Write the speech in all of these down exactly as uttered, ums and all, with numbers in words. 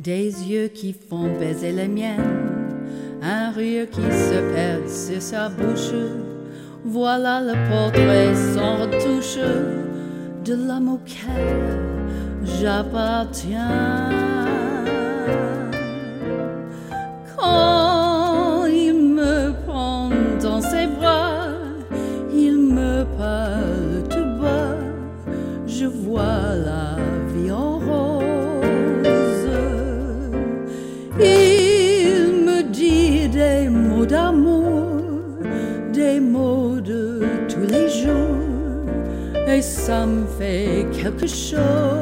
des yeux qui font baiser les miennes, un rire qui se perd sur sa bouche. Voilà le portrait sans retouche de l'homme auquel j'appartiens. Quand il me prend dans ses bras, il me parle tout bas, je vois la vie en rose. Il me dit des mots d'amour, des mots de tous les jours, et ça me fait quelque chose.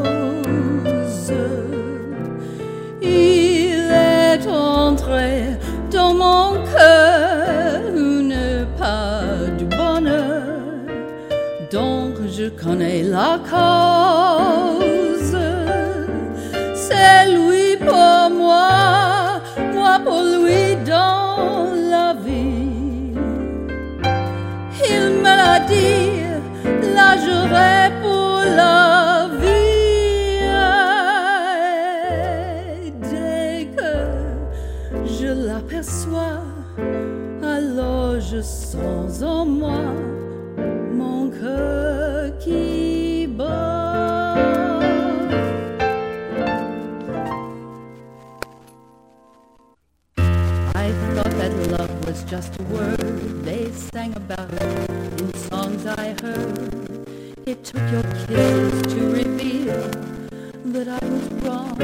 Il est entré dans mon cœur une part du bonheur dont je connais la cause. C'est lui pour moi, moi pour lui dans la vie. Il me l'a dit, là j'aurai pour la vie. Et dès que je l'aperçois, alors je sens en moi mon cœur qui bat. I thought that love was just a word they sang about in songs I heard. It took your kisses to reveal that I was wrong,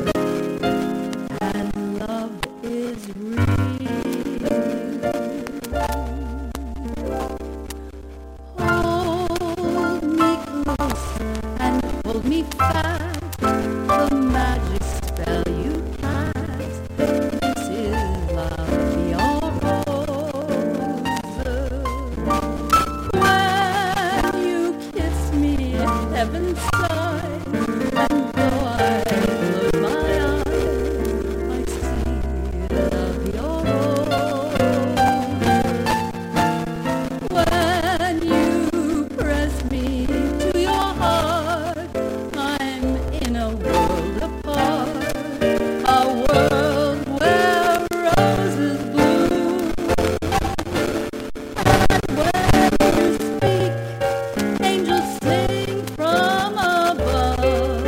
and love is real. Hold me close and hold me fast, the magic spell you cast. This is la vie en rose. When you kiss me, heaven sighs, and though I close my eyes, I see la vie en rose. When you press me to your heart, I'm in a world apart, a world where roses bloom. And when you speak, angels sing from above.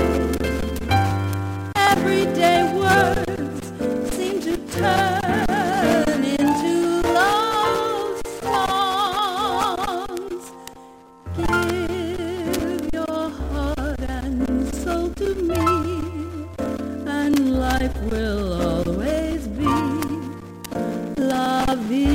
Everyday words seem to turn into love songs. Give your heart and soul to me, and life will always be la vie.